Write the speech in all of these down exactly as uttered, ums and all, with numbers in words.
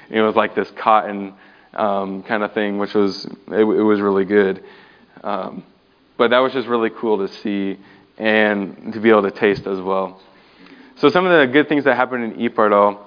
It was like this cotton um, kind of thing, which was it, it was really good. Um, but that was just really cool to see and to be able to taste as well. So some of the good things that happened in Ipardo,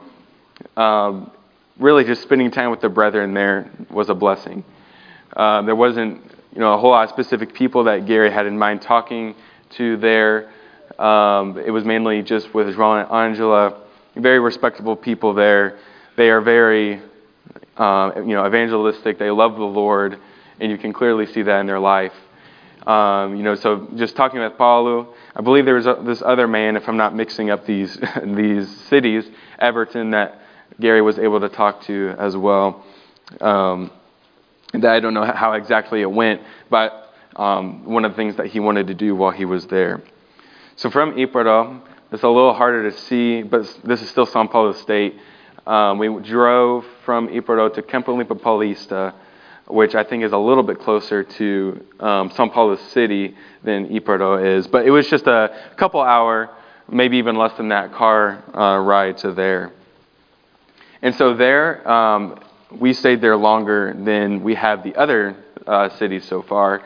um, really just spending time with the brethren there was a blessing. Uh, there wasn't, you know, a whole lot of specific people that Gary had in mind talking to there. Um, it was mainly just with Ron and Angela, very respectable people there. They are very, uh, you know, evangelistic. They love the Lord, and you can clearly see that in their life. Um, you know, so just talking with Paulo, I believe there was a, this other man, if I'm not mixing up these these cities, Everton, that Gary was able to talk to as well. Um, that I don't know how exactly it went, but um, one of the things that he wanted to do while he was there. So from Ipardo, it's a little harder to see, but this is still São Paulo State. Um, we drove from Ipardo to Campo Limpo Paulista, which I think is a little bit closer to um, São Paulo City than Ipardo is. But it was just a couple hour, maybe even less than that, car uh, ride to there. And so there, um, we stayed there longer than we have the other uh, cities so far.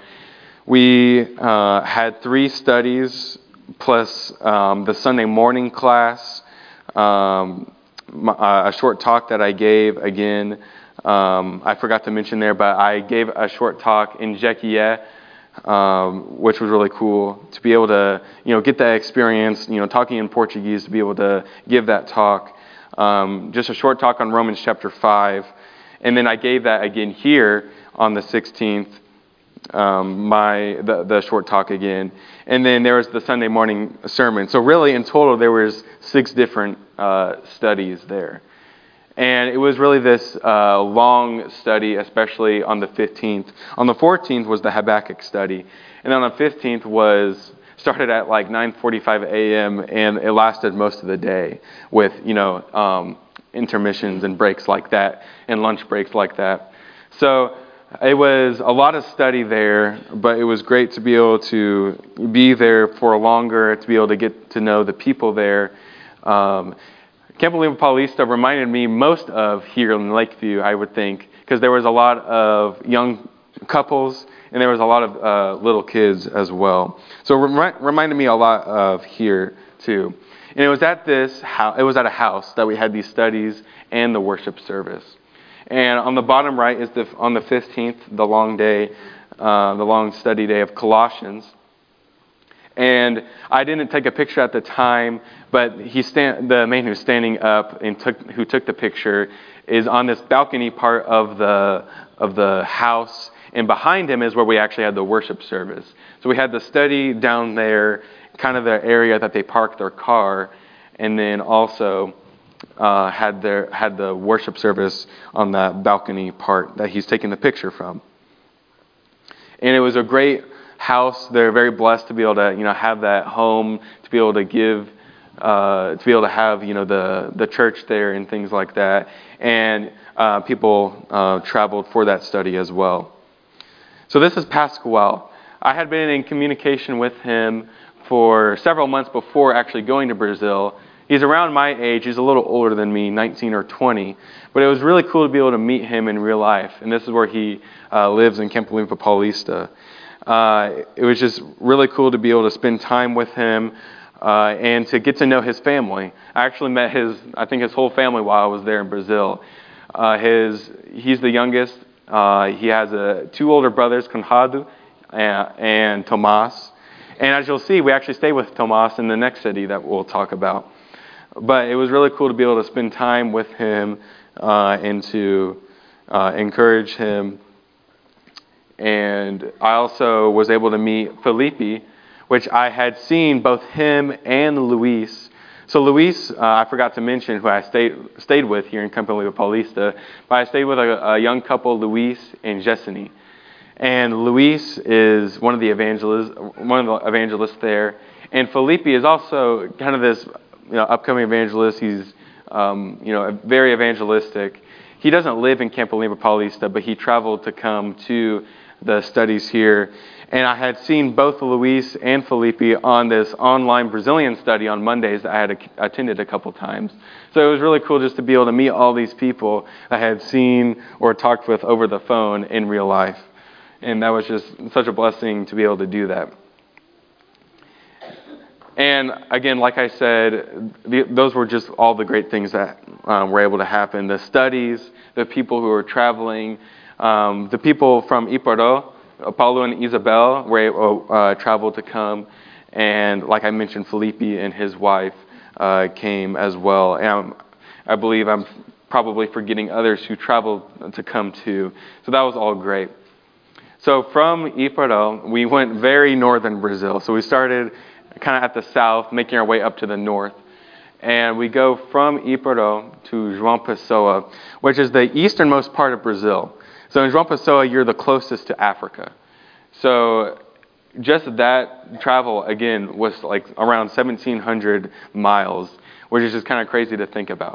We uh, had three studies plus um, the Sunday morning class, um, a short talk that I gave again. Um, I forgot to mention there, but I gave a short talk in Jequié, um, which was really cool to be able to, you know, get that experience, you know, talking in Portuguese, to be able to give that talk. Um, just a short talk on Romans chapter five. And then I gave that again here on the sixteenth, um, my the, the short talk again. And then there was the Sunday morning sermon. So really in total there was six different uh, studies there. And it was really this uh, long study, especially on the fifteenth. On the fourteenth was the Habakkuk study. And on the fifteenth was started at like nine forty-five a.m. and it lasted most of the day with, you know, um, intermissions and breaks like that and lunch breaks like that. So it was a lot of study there, but it was great to be able to be there for longer, to be able to get to know the people there. Um, Campo Limpo Paulista reminded me most of here in Lakeview, I would think, because there was a lot of young couples and there was a lot of uh, little kids as well. So it remi- reminded me a lot of here too. And it was at this house, it was at a house that we had these studies and the worship service. And on the bottom right is the on the fifteenth, the long day, uh, the long study day of Colossians. And I didn't take a picture at the time, but he stand, the man who's standing up and took who took the picture is on this balcony part of the of the house, and behind him is where we actually had the worship service. So we had the study down there, kind of the area that they parked their car, and then also uh, had their had the worship service on that balcony part that he's taking the picture from. And it was a great house. They're very blessed to be able to, you know, have that home, to be able to give, uh, to be able to have, you know, the the church there and things like that. And uh, people uh, traveled for that study as well. So this is Pascual. I had been in communication with him for several months before actually going to Brazil. He's around my age. He's a little older than me, nineteen or twenty. But it was really cool to be able to meet him in real life. And this is where he uh, lives in Campo Limpo Paulista. Uh, it was just really cool to be able to spend time with him uh, and to get to know his family. I actually met his, I think his whole family while I was there in Brazil. Uh, his, he's the youngest. Uh, he has uh, two older brothers, Conrado and, and Tomas. And as you'll see, we actually stay with Tomas in the next city that we'll talk about. But it was really cool to be able to spend time with him uh, and to uh, encourage him. And I also was able to meet Felipe, which I had seen both him and Luis. So Luis, uh, I forgot to mention who I stayed stayed with here in Campo Limpo Paulista, but I stayed with a, a young couple, Luis and Jesseny. And Luis is one of the evangelists, one of the evangelists there, and Felipe is also kind of this, you know, upcoming evangelist. He's, um, you know, very evangelistic. He doesn't live in Campo Limpo Paulista, but he traveled to come to the studies here. And I had seen both Luis and Felipe on this online Brazilian study on Mondays that I had attended a couple times. So it was really cool just to be able to meet all these people I had seen or talked with over the phone in real life. And that was just such a blessing to be able to do that. And again, like I said, the, those were just all the great things that um, were able to happen. The studies, the people who were traveling, um, the people from Iparó, Paulo and Isabel were uh, traveled to come, and like I mentioned, Felipe and his wife uh, came as well. And I'm, I believe I'm probably forgetting others who traveled to come too. So that was all great. So from Iparó, we went very northern Brazil. So we started kind of at the south, making our way up to the north. And we go from Iparó to João Pessoa, which is the easternmost part of Brazil. So in João Pessoa, you're the closest to Africa. So just that travel, again, was like around seventeen hundred miles, which is just kind of crazy to think about.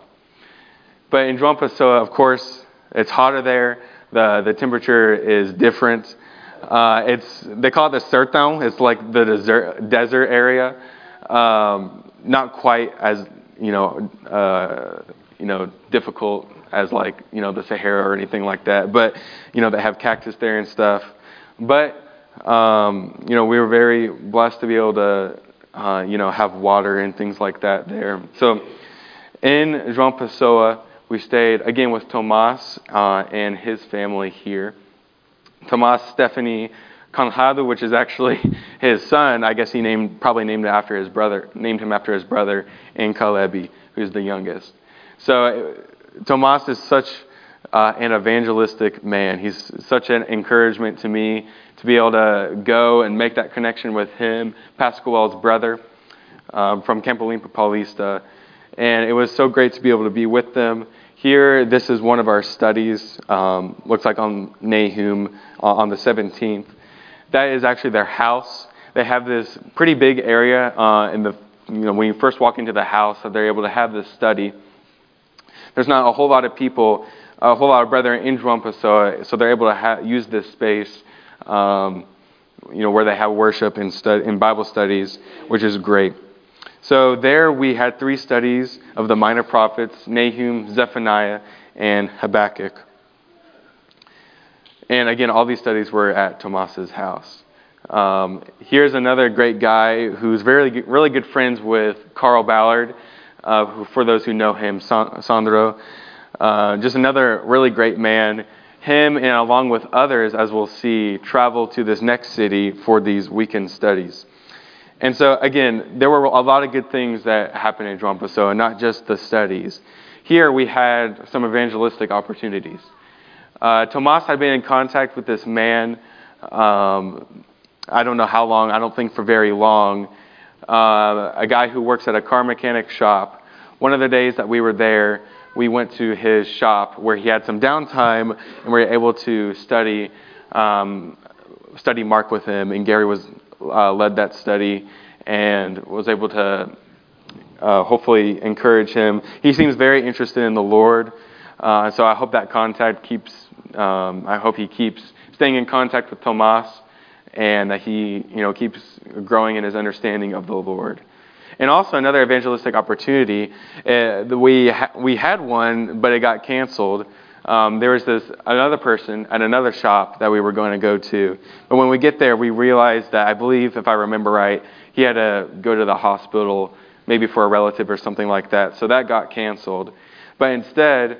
But in João Pessoa, of course, it's hotter there. The, the temperature is different. Uh, it's they call it the sertão. It's like the desert, desert area. Um, not quite as, you know, uh, you know, difficult as like, you know, the Sahara or anything like that. But, you know, they have cactus there and stuff. But, um, you know, we were very blessed to be able to, uh, you know, have water and things like that there. So in João Pessoa, we stayed, again, with Tomas uh, and his family here. Tomas Stephanie Conrado, which is actually his son. I guess he named probably named it after his brother, named him after his brother, and Kalebi, who's the youngest. So Tomas is such uh, an evangelistic man. He's such an encouragement to me to be able to go and make that connection with him, Pascual's brother um, from Campo Limpo Paulista. And it was so great to be able to be with them. Here, this is one of our studies, um, looks like on Nahum uh, on the seventeenth. That is actually their house. They have this pretty big area uh, in the, you know, when you first walk into the house, that they're able to have this study. There's not a whole lot of people, a whole lot of brethren in João Pessoa, so they're able to ha- use this space, um, you know, where they have worship and, stud- and Bible studies, which is great. So there we had three studies of the minor prophets, Nahum, Zephaniah, and Habakkuk. And again, all these studies were at Tomas's house. Um, here's another great guy who's very, really good friends with Carl Ballard, uh, who, for those who know him, Sandro. Uh, just another really great man. Him, and along with others, as we'll see, traveled to this next city for these weekend studies. And so, again, there were a lot of good things that happened in João Pessoa, not just the studies. Here we had some evangelistic opportunities. Uh, Tomas had been in contact with this man, um, I don't know how long, I don't think for very long, uh, a guy who works at a car mechanic shop. One of the days that we were there, we went to his shop where he had some downtime, and we were able to study, um, study Mark with him, and Gary was Uh, led that study and was able to uh, hopefully encourage him. He seems very interested in the Lord, uh, so I hope that contact keeps. Um, I hope he keeps staying in contact with Tomas, and that he, you know, keeps growing in his understanding of the Lord. And also another evangelistic opportunity. Uh, we ha- we had one, but it got canceled. Um, there was this another person at another shop that we were going to go to. But when we get there, we realized that, I believe, if I remember right, he had to go to the hospital, maybe for a relative or something like that. So that got canceled. But instead,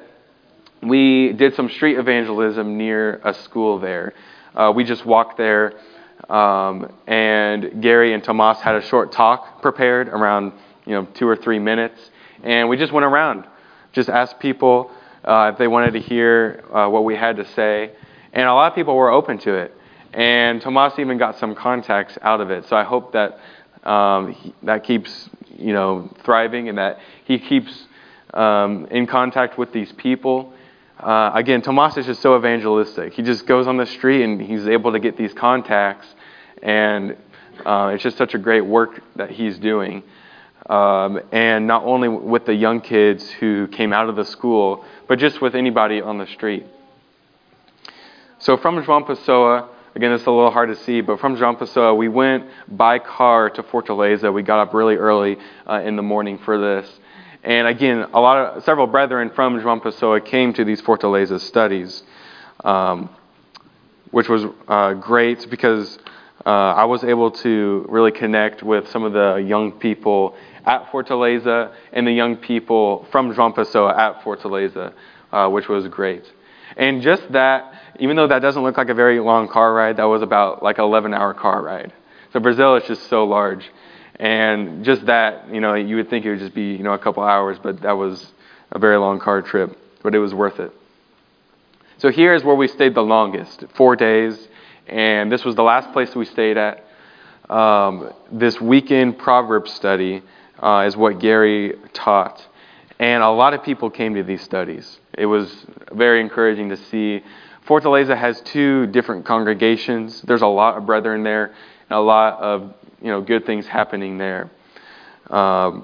we did some street evangelism near a school there. Uh, we just walked there, um, and Gary and Tomas had a short talk prepared, around you know two or three minutes. And we just went around, just asked people Uh, if they wanted to hear uh, what we had to say. And a lot of people were open to it. And Tomas even got some contacts out of it. So I hope that um, he, that keeps, you know, thriving, and that he keeps um, in contact with these people. Uh, again, Tomas is just so evangelistic. He just goes on the street and he's able to get these contacts. And uh, it's just such a great work that he's doing. Um, and not only with the young kids who came out of the school, but just with anybody on the street. So from João Pessoa, again, it's a little hard to see, but from João Pessoa, we went by car to Fortaleza. We got up really early uh, in the morning for this. And again, a lot of several brethren from João Pessoa came to these Fortaleza studies, um, which was uh, great because uh, I was able to really connect with some of the young people at Fortaleza and the young people from João Pessoa at Fortaleza, uh, which was great. And just that, even though that doesn't look like a very long car ride, that was about like an eleven-hour car ride. So Brazil is just so large. And just that, you know, you would think it would just be, you know, a couple hours, but that was a very long car trip. But it was worth it. So here is where we stayed the longest, four days. And this was the last place we stayed at. Um, this weekend Proverbs study uh, is what Gary taught. And a lot of people came to these studies. It was very encouraging to see. Fortaleza has two different congregations. There's a lot of brethren there, and a lot of, you know, good things happening there. Um,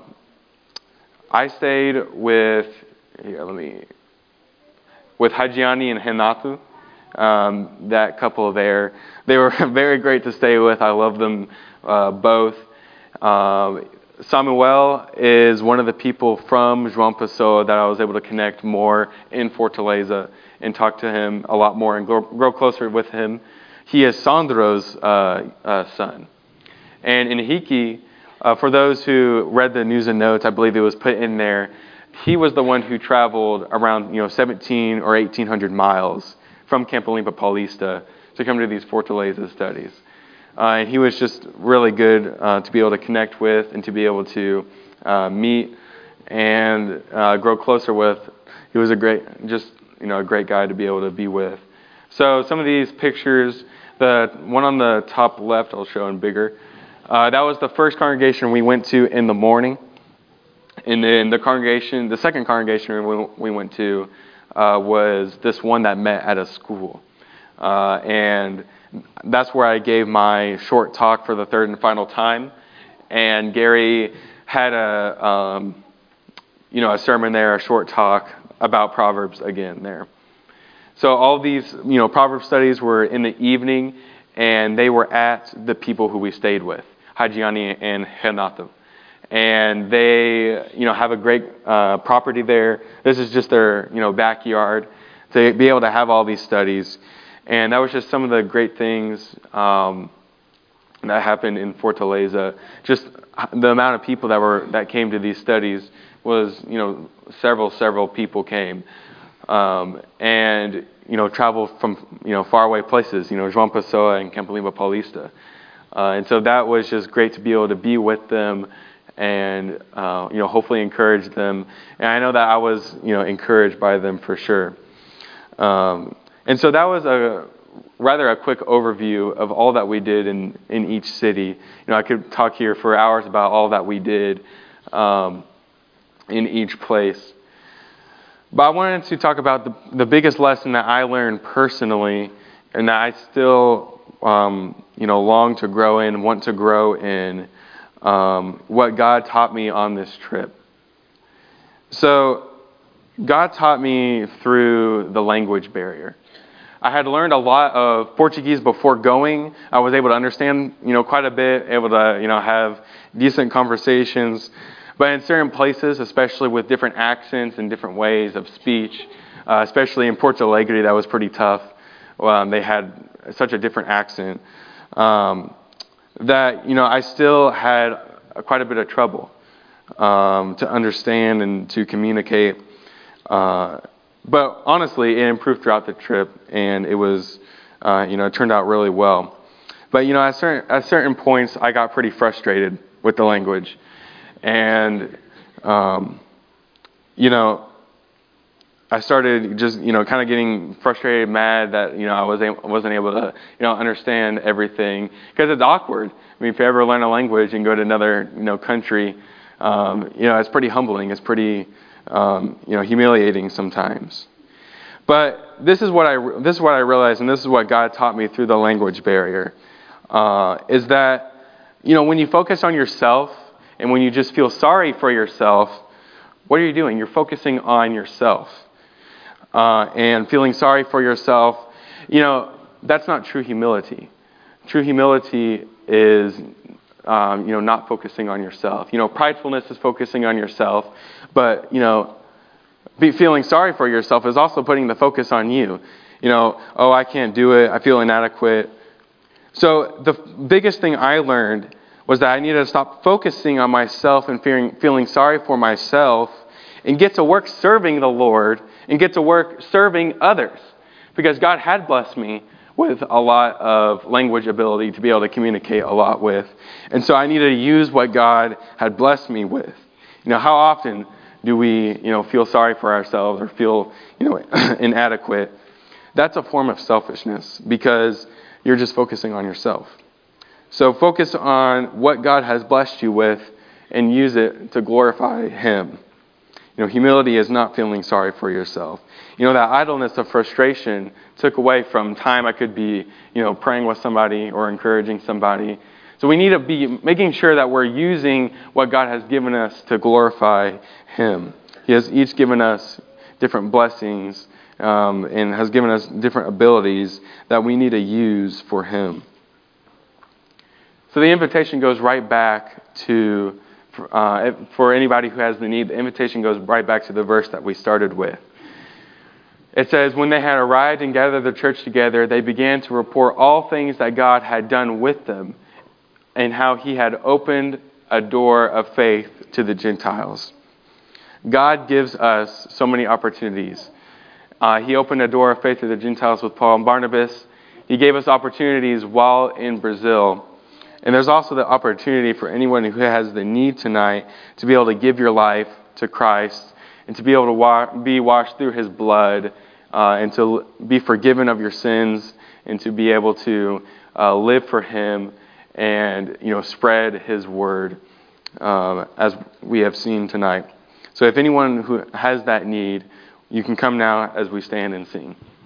I stayed with, here, let me, with Hajiani and Renato, um, that couple there. They were very great to stay with. I love them uh, both. Um, Samuel is one of the people from João Pessoa that I was able to connect more in Fortaleza and talk to him a lot more and grow, grow closer with him. He is Sandro's uh, uh, son. And Henrique, uh, for those who read the news and notes, I believe it was put in there, he was the one who traveled around, you know, seventeen or eighteen hundred miles from Campo Limpo Paulista to come to these Fortaleza studies. Uh, and he was just really good uh, to be able to connect with and to be able to uh, meet and uh, grow closer with. He was a great, just, you know, a great guy to be able to be with. So some of these pictures, the one on the top left, I'll show in bigger. Uh, that was the first congregation we went to in the morning. And then the congregation, the second congregation we, we went to uh, was this one that met at a school. Uh, and that's where I gave my short talk for the third and final time. And Gary had a, um, you know, a sermon there, a short talk about Proverbs again there. So all these, you know, Proverbs studies were in the evening, and they were at the people who we stayed with, Hajiani and Renato. And they, you know, have a great uh, property there. This is just their, you know, backyard to be able to have all these studies. And that was just some of the great things um, that happened in Fortaleza. Just the amount of people that were that came to these studies was, you know, several, several people came. Um, and, you know, traveled from, you know, faraway places, you know, João Pessoa and Campo Limpo Paulista. Uh, and so that was just great to be able to be with them and, uh, you know, hopefully encourage them. And I know that I was, you know, encouraged by them for sure. Um, and so that was a rather a quick overview of all that we did in, in each city. You know, I could talk here for hours about all that we did um, in each place. But I wanted to talk about the, the biggest lesson that I learned personally and that I still, um, you know, long to grow in, want to grow in, um, what God taught me on this trip. So God taught me through the language barrier. I had learned a lot of Portuguese before going. I was able to understand, you know, quite a bit, able to, you know, have decent conversations. But in certain places, especially with different accents and different ways of speech, uh, especially in Porto Alegre, that was pretty tough. Um, they had such a different accent um, that, you know, I still had quite a bit of trouble um, to understand and to communicate. Uh, but honestly, it improved throughout the trip, and it was, uh, you know, it turned out really well. But, you know, at certain, at certain points, I got pretty frustrated with the language. And, um, you know, I started just, you know, kind of getting frustrated, mad that, you know, I was a- wasn't able to, you know, understand everything. Because it's awkward. I mean, if you ever learn a language and go to another, you know, country, um, you know, it's pretty humbling. It's pretty, um, you know, humiliating sometimes. But this is what I, this is what I realized, and this is what God taught me through the language barrier, uh, is that, you know, when you focus on yourself, and when you just feel sorry for yourself, what are you doing? You're focusing on yourself uh, and feeling sorry for yourself. You know, that's not true humility. True humility is, um, you know, not focusing on yourself. You know, pridefulness is focusing on yourself, but, you know, be feeling sorry for yourself is also putting the focus on you. You know, oh, I can't do it. I feel inadequate. So the biggest thing I learned was that I needed to stop focusing on myself and fearing, feeling sorry for myself and get to work serving the Lord and get to work serving others. Because God had blessed me with a lot of language ability to be able to communicate a lot with. And so I needed to use what God had blessed me with. You know, how often do we, you know, feel sorry for ourselves or feel, you know, inadequate? That's a form of selfishness because you're just focusing on yourself. So focus on what God has blessed you with and use it to glorify Him. You know, humility is not feeling sorry for yourself. You know, that idleness of frustration took away from time I could be, you know, praying with somebody or encouraging somebody. So we need to be making sure that we're using what God has given us to glorify Him. He has each given us different blessings um, and has given us different abilities that we need to use for Him. So the invitation goes right back to, uh, for anybody who has the need, the invitation goes right back to the verse that we started with. It says, when they had arrived and gathered the church together, they began to report all things that God had done with them and how He had opened a door of faith to the Gentiles. God gives us so many opportunities. Uh, he opened a door of faith to the Gentiles with Paul and Barnabas. He gave us opportunities while in Brazil. And there's also the opportunity for anyone who has the need tonight to be able to give your life to Christ and to be able to wa- be washed through His blood uh, and to be forgiven of your sins and to be able to uh, live for Him and, you know, spread His word um, as we have seen tonight. So if anyone who has that need, you can come now as we stand and sing.